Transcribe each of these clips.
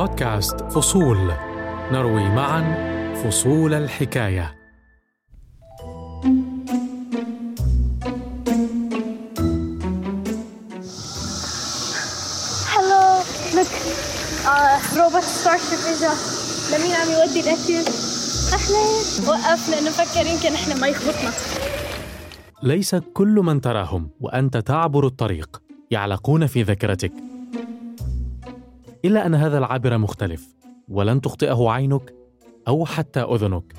بودكاست فصول، نروي معا فصول الحكاية. هلو لك روبوت ستارشيب إجا. لمين عم يودي الأكل؟ أهلين. وقف لأنه فكر يمكن إحنا ما يخبطنا. ليس كل من تراهم وأنت تعبر الطريق يعلقون في ذاكرتك، إلا أن هذا العابر مختلف ولن تخطئه عينك أو حتى أذنك.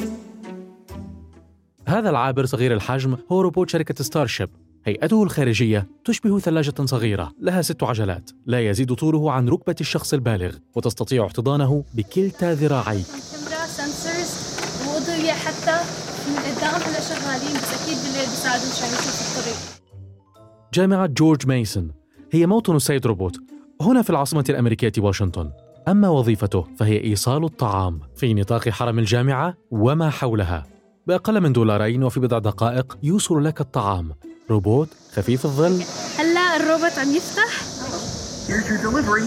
هذا العابر صغير الحجم هو روبوت شركة ستارشيب. هيئته الخارجية تشبه ثلاجة صغيرة لها 6 عجلات، لا يزيد طوله عن ركبة الشخص البالغ، وتستطيع احتضانه بكلتا ذراعيك. كاميرا سنسرز وأضوية حتى من قدام هلا شغالين، بس أكيد بالليل بيساعدوا عشان يشوفوا الطريق. جامعة جورج ميسون هي موطن السيد روبوت هنا في العاصمة الأمريكية واشنطن. أما وظيفته فهي إيصال الطعام في نطاق حرم الجامعة وما حولها. بأقل من $2 وفي بضع دقائق يوصل لك الطعام. روبوت خفيف الظل. هلا الروبوت عم يفتح. Here's your delivery.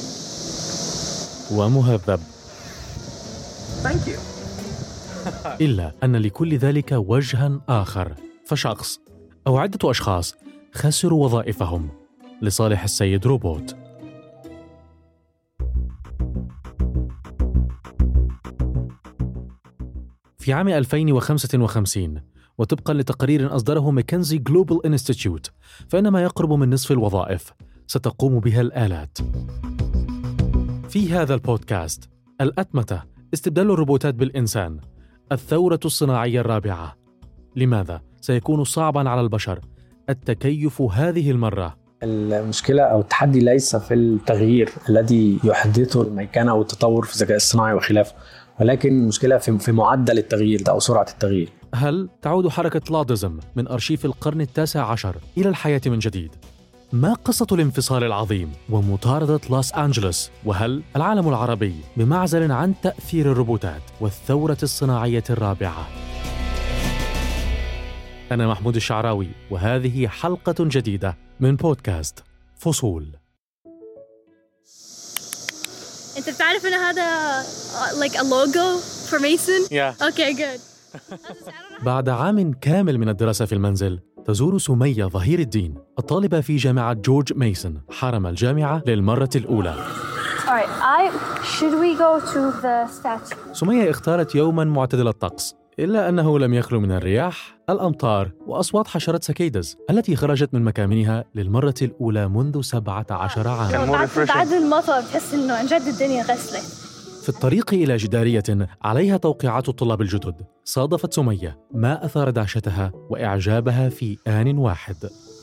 ومهذب. Thank you. إلا أن لكل ذلك وجهاً آخر، فشخص أو عدة أشخاص خسروا وظائفهم لصالح السيد روبوت. في عام 2055 وطبقاً لتقرير أصدره ماكنزي جلوبال انستيتيوت، فإن ما يقرب من نصف الوظائف ستقوم بها الآلات. في هذا البودكاست الأتمتة، استبدال الروبوتات بالإنسان، الثورة الصناعية الرابعة. لماذا سيكون صعباً على البشر التكيف هذه المرة؟ المشكلة أو التحدي ليس في التغيير الذي يحدثه الميكنة أو التطور في الذكاء الصناعي وخلافه، ولكن المشكلة في معدل التغيير أو سرعة التغيير. هل تعود حركة لادزم من أرشيف القرن ال19 إلى الحياة من جديد؟ ما قصة الانفصال العظيم ومطاردة لوس أنجلوس؟ وهل العالم العربي بمعزل عن تأثير الروبوتات والثورة الصناعية الرابعة؟ أنا محمود الشعراوي، وهذه حلقة جديدة من بودكاست فصول. أنت بتعرف إن هذا like a logo for Mason? Yeah. Okay, good. بعد عام كامل من الدراسة في المنزل، تزور سمية ظهير الدين الطالبة في جامعة جورج ميسون حرم الجامعة للمرة الأولى. Should we go to the statue? سمية اختارت يوماً معتدل الطقس، إلا أنه لم يخلو من الرياح، الأمطار، وأصوات حشرات سكيدز التي خرجت من مكامنها للمرة الأولى منذ 17 عاماً. بعد المطر تحس إنه عن جد الدنيا غسلت. في الطريق إلى جدارية عليها توقيعات الطلاب الجدد، صادفت سمية ما أثار دهشتها وإعجابها في آن واحد.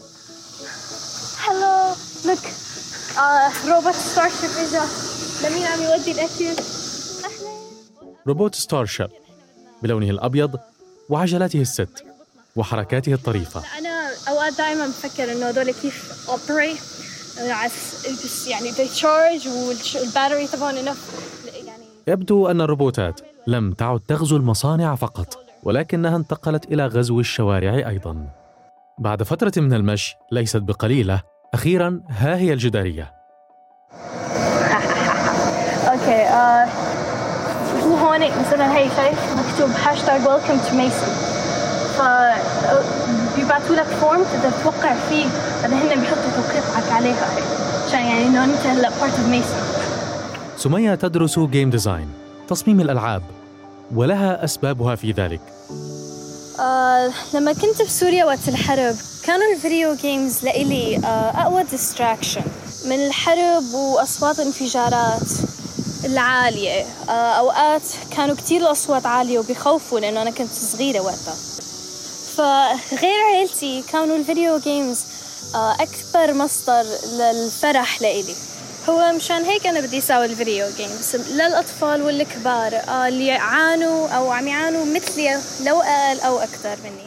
هلو لك روبوت ستارشيب إجا. لمين عم يودي الأكل؟ أهلين. روبوت ستارشيب بلونه الأبيض وعجلاته ال6 وحركاته الطريفة. أنا أوقات دائما بفكر إنه هذول كيف operate يعني they charge والباتري تبعهم يعني. يبدو أن الروبوتات لم تعد تغزو المصانع فقط، ولكنها انتقلت إلى غزو الشوارع أيضاً. بعد فترة من المشي ليست بقليلة، أخيراً ها هي الجدارية. أوكي هون مثلاً هي شايف مكتوب #welcome to Mason، فبيبعتوا لك فورم تقدر توقع فيه، بعدين هن بيحطوا توقيعك عليها عشان يعني إنه أنت هلا part of Mason. سمية تدرس جيم ديزاين، تصميم الألعاب، ولها أسبابها في ذلك. لما كنت في سوريا وقت الحرب كانوا الفيديو جيمز لإلي أقوى ديستراكشن من الحرب وأصوات الانفجارات العالية. أوقات كانوا كتير الأصوات عالية وبيخوفوا لأنه أنا كنت صغيرة وقتها. فغير عيلتي كانوا الفيديو جيمز أكبر مصدر للفرح لإلي. هو مشان هيك أنا بدي أساوي الفيديو جيمز للأطفال والكبار اللي يعانوا أو عم يعانوا مثلي لو أقل أو أكثر مني.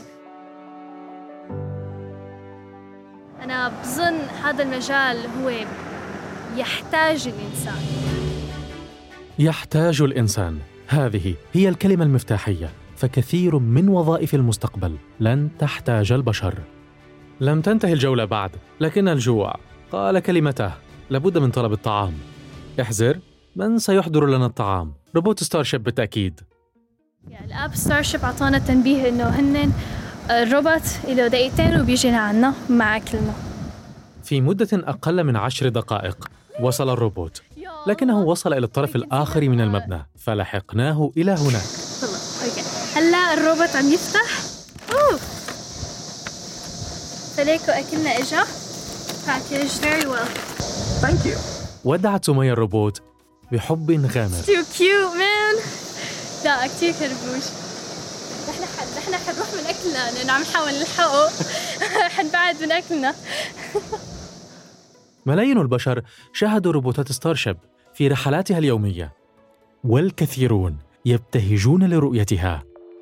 أنا بظن هذا المجال هو يحتاج الإنسان. يحتاج الإنسان، هذه هي الكلمة المفتاحية، فكثير من وظائف المستقبل لن تحتاج البشر. لم تنتهي الجولة بعد، لكن الجوع قال كلمته: لابد من طلب الطعام. احذر من سيحضر لنا الطعام؟ روبوت ستارشيب بالتأكيد. الاب ستارشيب أعطانا تنبيه إنه هن الروبوت له دقيقتين وبيجي لعنا مع أكلنا. في مدة أقل من 10 دقائق وصل الروبوت، لكنه وصل إلى الطرف الآخر من المبنى فلحقناه إلى هناك. هلا الروبوت عم يفتح. فليكو أكلنا إجا package very well. Thank you. ودعت سمية الروبوت بحب غامر. Too cute man. لا كتير كربوش. نحن حنروح من أكلنا لأنه عم نحاول نلحقه. حنبعد من أكلنا. ملايين البشر شاهدوا روبوتات ستارشيب في رحلاتها اليومية، والكثيرون يبتهجون لرؤيتها.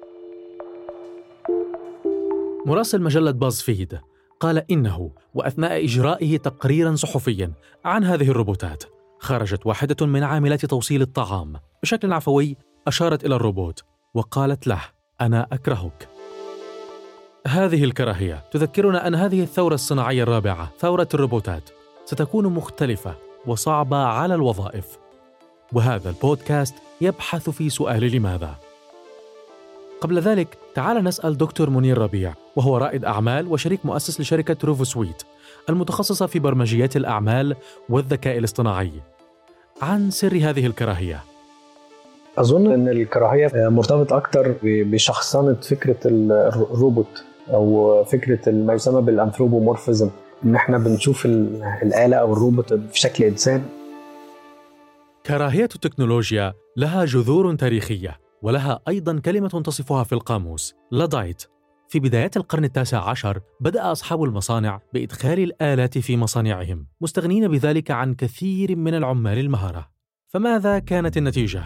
مراسل مجلة بازفيد قال إنه وأثناء إجرائه تقريراً صحفياً عن هذه الروبوتات، خرجت واحدة من عاملات توصيل الطعام بشكل عفوي، أشارت إلى الروبوت وقالت له: أنا أكرهك. هذه الكراهية تذكرنا أن هذه الثورة الصناعية الرابعة، ثورة الروبوتات، ستكون مختلفة وصعبة على الوظائف. وهذا البودكاست يبحث في سؤال لماذا. قبل ذلك تعال نسأل دكتور منير ربيع، وهو رائد أعمال وشريك مؤسس لشركة روفوسويت المتخصصة في برمجيات الأعمال والذكاء الاصطناعي، عن سر هذه الكراهية. أظن أن الكراهية مرتبط أكتر بشخصنة فكرة الروبوت، أو فكرة ما يسمى بالأنثروبومورفيزم، إن إحنا بنشوف الآلة أو الروبوت في شكل إنسان. كراهية التكنولوجيا لها جذور تاريخية، ولها أيضاً كلمة تصفها في القاموس: لادايت. في بدايات القرن 19 بدأ أصحاب المصانع بإدخال الآلات في مصانعهم، مستغنين بذلك عن كثير من العمال المهرة. فماذا كانت النتيجة؟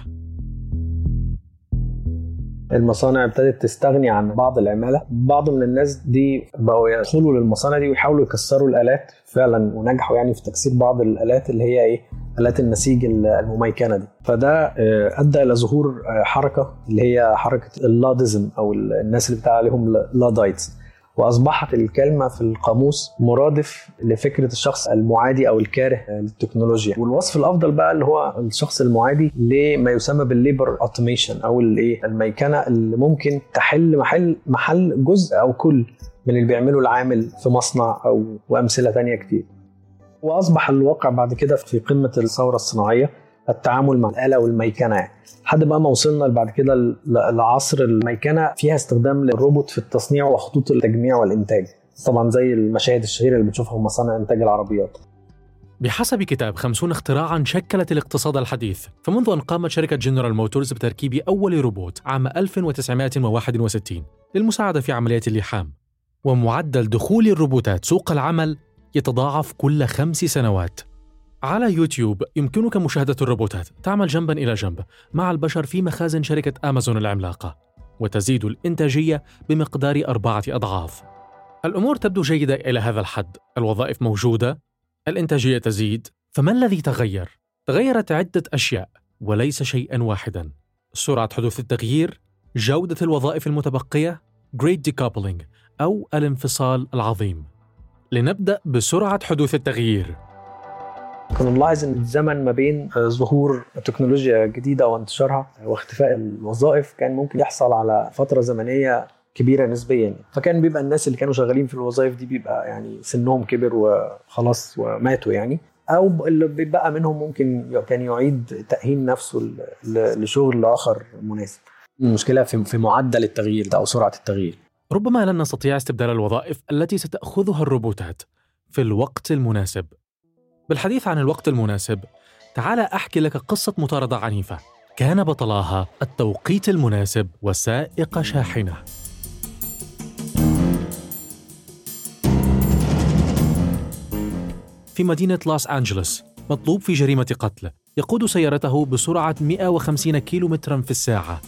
المصانع ابتدت تستغني عن بعض العمالة. بعض من الناس دي بقوا يدخلوا للمصانع دي ويحاولوا يكسروا الآلات فعلا، ونجحوا يعني في تكسير بعض الآلات اللي هي آلات النسيج المميكنة دي. فده أدى إلى ظهور حركة اللي هي حركة اللاديزم، أو الناس اللي بتاع عليهم لادايتس، وأصبحت الكلمة في القاموس مرادف لفكرة الشخص المعادي أو الكاره للتكنولوجيا. والوصف الأفضل بقى اللي هو الشخص المعادي لما يسمى بالليبر اوتوميشن، أو الميكنة اللي ممكن تحل محل جزء أو كل من اللي بيعمله العامل في مصنع، وأمثلة تانية كتير. وأصبح الواقع بعد كده في قمة الثورة الصناعية التعامل مع الآلة والميكنة، لحد بقى ما وصلنا بعد كده لعصر الميكنة فيها استخدام للروبوت في التصنيع وخطوط التجميع والإنتاج، طبعا زي المشاهد الشهيرة اللي بتشوفها في مصانع إنتاج العربيات. بحسب كتاب 50 اختراعاً شكلت الاقتصاد الحديث، فمنذ أن قامت شركة جنرال موتورز بتركيب أول روبوت عام 1961 للمساعدة في عمليات اللحام، ومعدل دخول الروبوتات سوق العمل يتضاعف كل 5 سنوات. على يوتيوب يمكنك مشاهدة الروبوتات تعمل جنباً إلى جنب مع البشر في مخازن شركة أمازون العملاقة، وتزيد الإنتاجية بمقدار 4 أضعاف. الأمور تبدو جيدة إلى هذا الحد، الوظائف موجودة، الإنتاجية تزيد. فما الذي تغير؟ تغيرت عدة أشياء وليس شيئاً واحداً: سرعة حدوث التغيير، جودة الوظائف المتبقية، Great Decoupling أو الانفصال العظيم. لنبدأ بسرعة حدوث التغيير. كنا نلاحظ ان الزمن ما بين ظهور تكنولوجيا جديده وانتشارها واختفاء الوظائف كان ممكن يحصل على فتره زمنيه كبيره نسبيا. فكان بيبقى الناس اللي كانوا شغالين في الوظائف دي بيبقى يعني سنهم كبر وخلاص وماتوا يعني، او اللي بيبقى منهم ممكن كان يعيد تأهيل نفسه لشغل اخر مناسب. المشكله في معدل التغيير ده او سرعه التغيير. ربما لن نستطيع استبدال الوظائف التي ستأخذها الروبوتات في الوقت المناسب. بالحديث عن الوقت المناسب، تعال أحكي لك قصة مطاردة عنيفة كان بطلاها التوقيت المناسب وسائق شاحنة. في مدينة لوس أنجلوس مطلوب في جريمة قتل، يقود سيارته بسرعة 150 كيلومتراً في الساعة،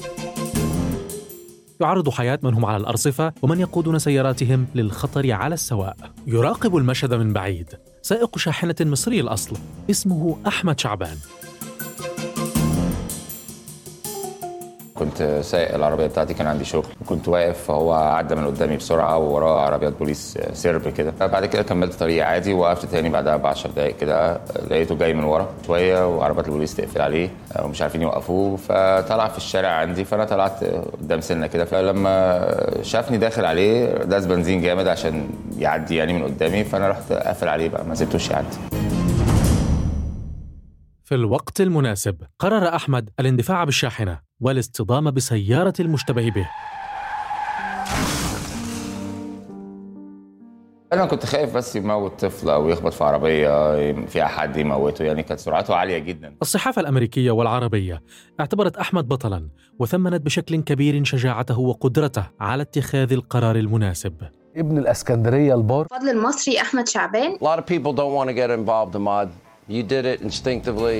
يعرض حياة من هم على الأرصفة ومن يقودون سياراتهم للخطر على السواء. يراقب المشهد من بعيد سائق شاحنة مصري الأصل اسمه أحمد شعبان. كنت سائق العربية بتاعتي، كان عندي شغل كنت واقف فهو عدى من قدامي بسرعة ووراه عربيات بوليس سيرب كده. بعد كده كملت طريقي عادي ووقفت تاني بعدها ب10 دقايق كده، لقيته جاي من ورا شوية وعربيات البوليس تقفل عليه ومش عارفين يوقفوه، فطلع في الشارع عندي، فأنا طلعت قدام سنة كده، فلما شافني داخل عليه داس بنزين جامد عشان يعدي يعني من قدامي، فأنا رحت قافل عليه بقى ما سبتوش يعدي. في الوقت المناسب قرر أحمد الاندفاع بالشاحنة والاصطدام بسيارة المشتبه به. أنا كنت خايف بس يموت طفل أو يخبط في عربية فيها حد يموته، يعني كانت سرعته عالية جدا. الصحافة الأمريكية والعربية اعتبرت أحمد بطلاً وثمنت بشكل كبير شجاعته وقدرته على اتخاذ القرار المناسب. ابن الإسكندرية البار. فضل المصري أحمد شعبان. A lot of people don't want to get involved, Ahmad. You did it instinctively.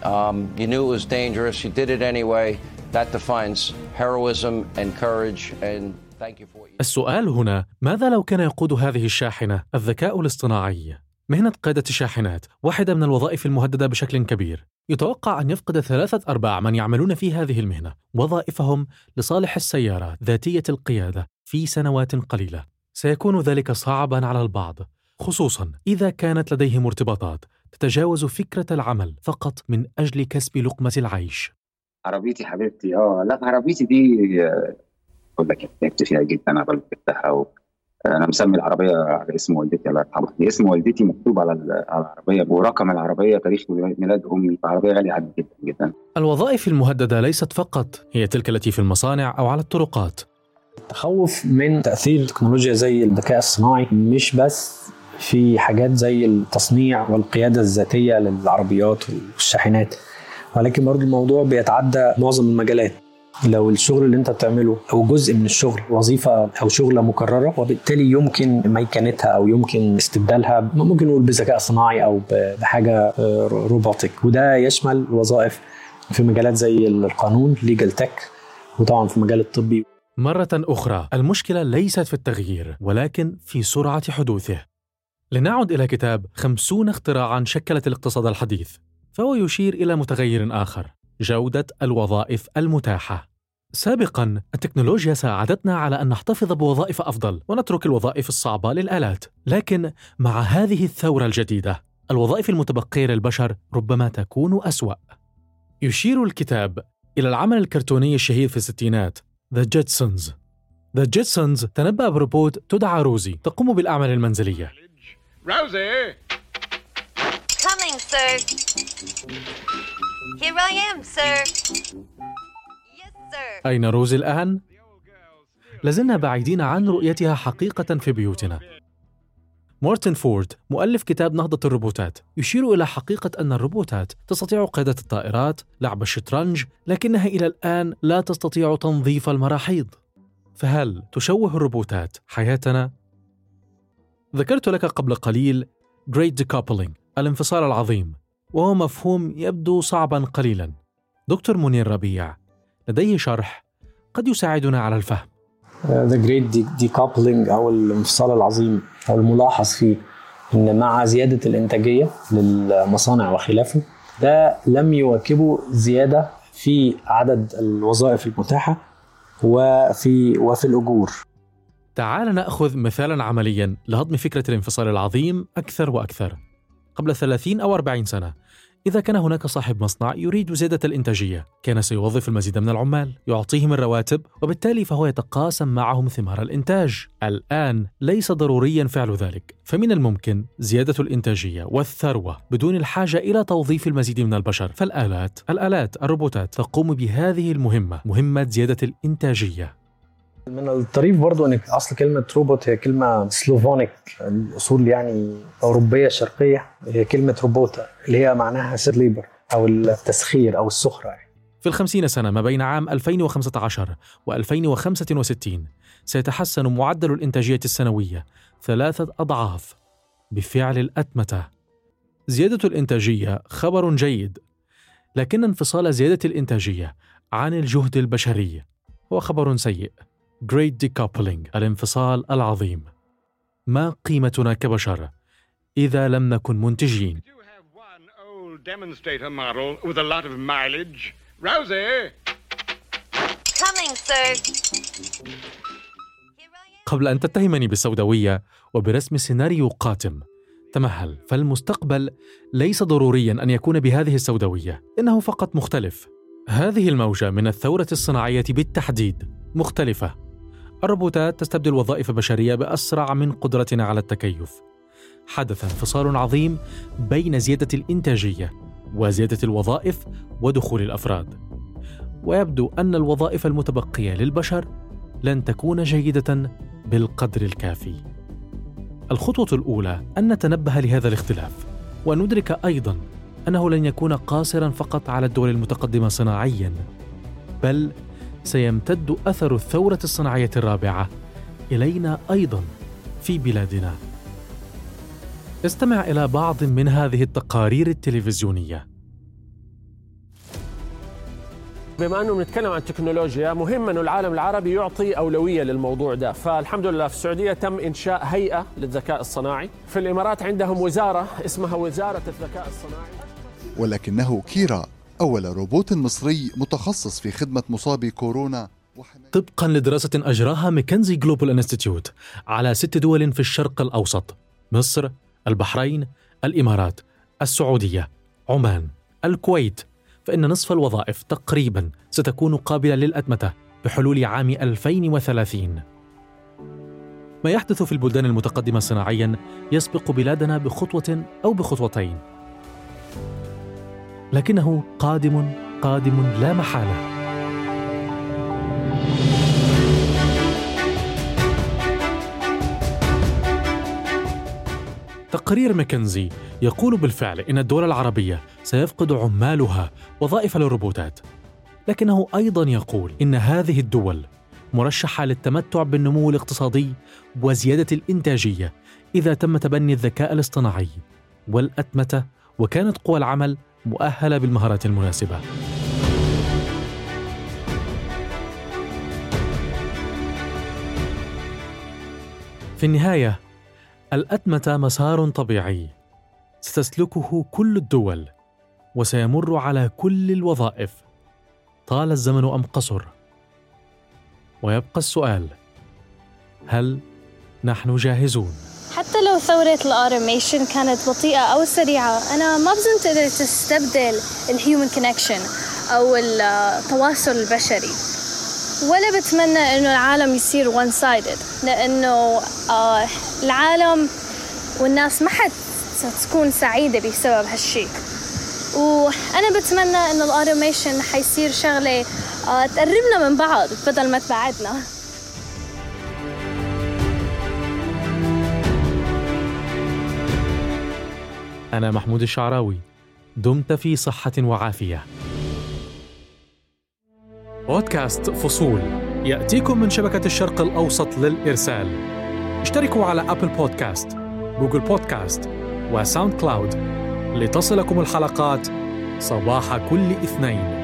You knew it was dangerous. You did it anyway. That defines heroism and courage. And thank you for what you did. السؤال هنا: ماذا لو كان يقود هذه الشاحنة الذكاء الاصطناعي؟ مهنة قيادة الشاحنات واحدة من الوظائف المهددة بشكل كبير. يتوقع أن يفقد 3/4 من يعملون في هذه المهنة وظائفهم لصالح السيارات ذاتية القيادة في سنوات قليلة. سيكون ذلك صعباً على البعض، خصوصاً إذا كانت لديهم ارتباطات تتجاوز فكرة العمل فقط من أجل كسب لقمة العيش. عربيتي حبيبتي لا عربيتي دي أقول لك تعبت فيها جدا. أنا بلبتها أنا مسمي العربية على اسم والدتي الله يرحمها. اسم والدتي مكتوب على العربية ورقم العربية تاريخ ميلاد أمي. عربية غالية جدا جدا. الوظائف المهددة ليست فقط هي تلك التي في المصانع أو على الطرقات. التخوف من تأثير التكنولوجيا زي الذكاء الصناعي مش بس في حاجات زي التصنيع والقيادة الذاتية للعربيات والشاحنات، ولكن برضو الموضوع بيتعدى معظم المجالات. لو الشغل اللي انت بتعمله او جزء من الشغل وظيفة او شغلة مكررة، وبالتالي يمكن ميكانتها او يمكن استبدالها ممكن نقول بذكاء صناعي او بحاجة روبوتيك، وده يشمل وظائف في مجالات زي القانون legal tech، وطبعا في مجال الطبي. مرة أخرى المشكلة ليست في التغيير ولكن في سرعة حدوثه. لنعد إلى كتاب 50 اختراعاً شكلت الاقتصاد الحديث، فهو يشير إلى متغير آخر: جودة الوظائف المتاحة. سابقاً التكنولوجيا ساعدتنا على أن نحتفظ بوظائف أفضل ونترك الوظائف الصعبة للآلات، لكن مع هذه الثورة الجديدة الوظائف المتبقية للبشر ربما تكون أسوأ. يشير الكتاب إلى العمل الكرتوني الشهير في الستينات The Jetsons. The Jetsons تنبأ بروبوت تدعى روزي تقوم بالأعمال المنزلية. Rosie! Coming, sir. Here I am, sir. Yes, sir. أين روزي الآن؟ لازلنا بعيدين عن رؤيتها حقيقة في بيوتنا. مارتن فورد مؤلف كتاب نهضة الروبوتات يشير إلى حقيقة أن الروبوتات تستطيع قيادة الطائرات، لعب الشطرنج، لكنها إلى الآن لا تستطيع تنظيف المراحيض. فهل تشوه الروبوتات حياتنا؟ ذكرت لك قبل قليل Great Decoupling، الانفصال العظيم، وهو مفهوم يبدو صعباً قليلاً. دكتور منير ربيع لديه شرح قد يساعدنا على الفهم. The Great Decoupling أو الانفصال العظيم، أو الملاحظ فيه إن مع زيادة الإنتاجية للمصانع وخلافه، ده لم يواكبه زيادة في عدد الوظائف المتاحة وفي الأجور. تعال نأخذ مثالاً عملياً لهضم فكرة الانفصال العظيم أكثر وأكثر. قبل 30 أو 40 سنة، إذا كان هناك صاحب مصنع يريد زيادة الإنتاجية، كان سيوظف المزيد من العمال، يعطيهم الرواتب، وبالتالي فهو يتقاسم معهم ثمار الإنتاج. الآن ليس ضرورياً فعل ذلك، فمن الممكن زيادة الإنتاجية والثروة بدون الحاجة إلى توظيف المزيد من البشر. فالآلات الروبوتات تقوم بهذه المهمة، مهمة زيادة الإنتاجية. من الطريف برضو أن أصل كلمة روبوت هي كلمة سلوفونيك، الأصول يعني أوروبية شرقية. هي كلمة روبوتا اللي هي معناها سيد ليبر أو التسخير أو السخرة. في 50 سنة ما بين عام 2015 و2065 سيتحسن معدل الإنتاجية السنوية 3 أضعاف بفعل الأتمتة. زيادة الإنتاجية خبر جيد، لكن انفصال زيادة الإنتاجية عن الجهد البشري هو خبر سيء. Great Decoupling، الانفصال العظيم. ما قيمتنا كبشر إذا لم نكن منتجين؟ Coming, sir. قبل أن تتهمني بالسوداوية وبرسم سيناريو قاتم، تمهل، فالمستقبل ليس ضرورياً أن يكون بهذه السوداوية، إنه فقط مختلف. هذه الموجة من الثورة الصناعية بالتحديد مختلفة. الروبوتات تستبدل وظائف بشرية بأسرع من قدرتنا على التكيف. حدث انفصال عظيم بين زيادة الإنتاجية وزيادة الوظائف ودخول الأفراد، ويبدو أن الوظائف المتبقية للبشر لن تكون جيدة بالقدر الكافي. الخطوة الأولى أن نتنبه لهذا الاختلاف، وندرك أيضاً أنه لن يكون قاصراً فقط على الدول المتقدمة صناعياً، بل سيمتد أثر الثورة الصناعية الرابعة إلينا أيضاً في بلادنا. استمع إلى بعض من هذه التقارير التلفزيونية. بما أنه نتكلم عن التكنولوجيا، مهم أنه العالم العربي يعطي أولوية للموضوع ده. فالحمد لله في السعودية تم إنشاء هيئة للذكاء الصناعي، في الإمارات عندهم وزارة اسمها وزارة الذكاء الصناعي. ولكنه كيرا أول روبوت مصري متخصص في خدمة مصابي كورونا. طبقاً لدراسة أجراها ماكنزي جلوبال انستيتيوت على 6 دول في الشرق الأوسط: مصر، البحرين، الإمارات، السعودية، عمان، الكويت، فإن نصف الوظائف تقريباً ستكون قابلة للأتمتة بحلول عام 2030. ما يحدث في البلدان المتقدمة صناعياً يسبق بلادنا بخطوة أو بخطوتين، لكنه قادم لا محالة. تقرير ماكنزي يقول بالفعل إن الدول العربية سيفقد عمالها وظائف للروبوتات، لكنه أيضاً يقول إن هذه الدول مرشحة للتمتع بالنمو الاقتصادي وزيادة الإنتاجية إذا تم تبني الذكاء الاصطناعي والأتمتة، وكانت قوى العمل مؤهلة بالمهارات المناسبة. في النهاية، الأتمتة مسار طبيعي ستسلكه كل الدول وسيمر على كل الوظائف طال الزمن أم قصر. ويبقى السؤال: هل نحن جاهزون؟ حتى لو ثورة الأوتوميشن كانت بطيئة أو سريعة، أنا ما بظن تقدر تستبدل الهيومن كونكشن أو التواصل البشري، ولا بتمنى إنه العالم يصير one sided، لأنه العالم والناس ما حد ستكون سعيدة بسبب هالشيء. وأنا بتمنى إنه الأوتوميشن حيصير شغلة تقربنا من بعض بدل ما تبعدنا. أنا محمود الشعراوي، دمت في صحة وعافية. بودكاست فصول يأتيكم من شبكة الشرق الأوسط للإرسال. اشتركوا على أبل بودكاست، جوجل بودكاست وساوند كلاود لتصلكم الحلقات صباح كل اثنين.